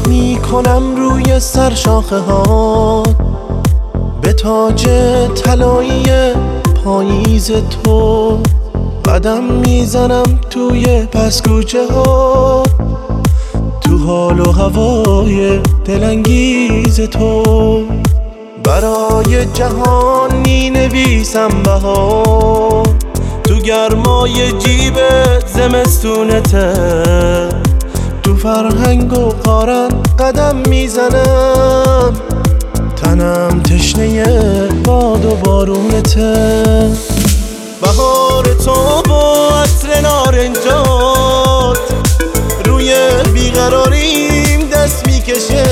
نگاه میکنم روی سر شاخه ها، به تاج طلایی پاییز تو قدم میزنم توی پس کوچه ها، تو حال و هوای دلانگیز تو. برای جهان می نویسم بهار، تو گرمای جیب زمستونته، تو فرهنگ و قارن قدم میزنم، تنم تشنه باد و بارونته. بهار تو با عطر نارنجات روی بیقراریم دست میکشه،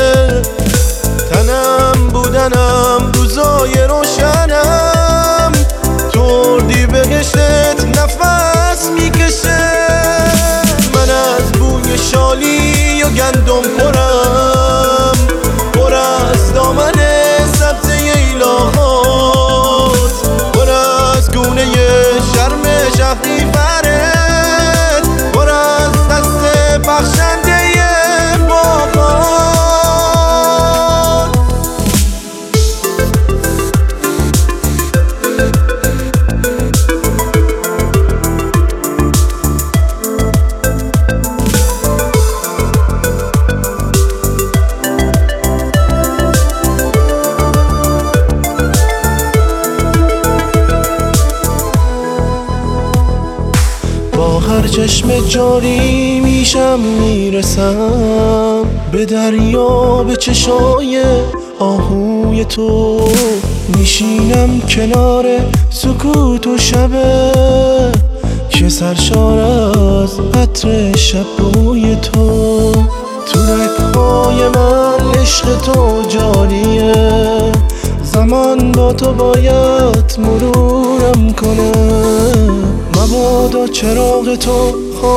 تنم بودنم روزای روشنم، توردی بهشتت نفس میکشه. من از بوی شالی و گندم پرم، پر از دامن سبز ایلاهات، پر از گونه شرم شهری فرد، پر از دست بخشنده باغات. با هر چشم جاری میشم میرسم به دریا، به چشای آهوی تو میشینم کنار سکوت و شبه که سرشار از عطر شب بوی تو. تو رگ‌های من عشق تو جاریه، زمان با تو باید مرورم کنه، مبادا چراغ تو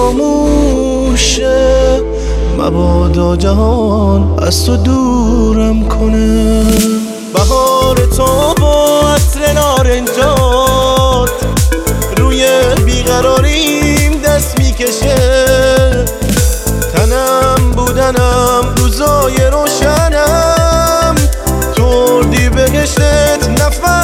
خاموشه، مبادا جهان از تو دورم کنه. بهار تو با عطر نارنجات روی بیقراریم دست میکشه، تنم بودنم روزای روشنم، توردی بهشتت نفس